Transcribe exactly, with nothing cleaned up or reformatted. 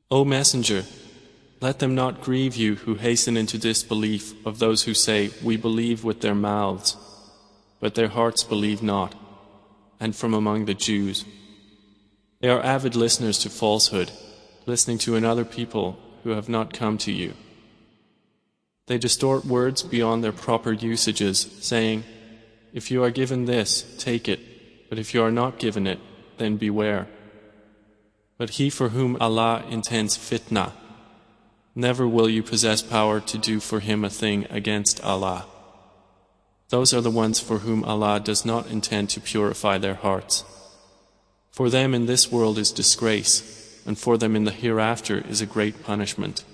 O Messenger, let them not grieve you who hasten into disbelief of those who say, we believe with their mouths, but their hearts believe not, and from among the Jews. They are avid listeners to falsehood, listening to another people who have not come to you. They distort words beyond their proper usages, saying, if you are given this, take it, but if you are not given it, then beware. But he for whom Allah intends fitna, never will you possess power to do for him a thing against Allah. Those are the ones for whom Allah does not intend to purify their hearts. For them in this world is disgrace, and for them in the hereafter is a great punishment.